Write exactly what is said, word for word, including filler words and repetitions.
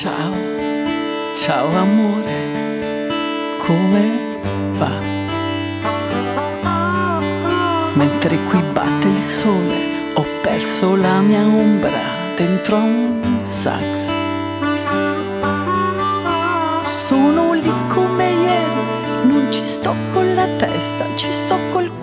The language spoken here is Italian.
Ciao, ciao amore, come va? Mentre qui batte il sole, ho perso la mia ombra dentro un sax. Sono lì come ieri, non ci sto con la testa, ci sto col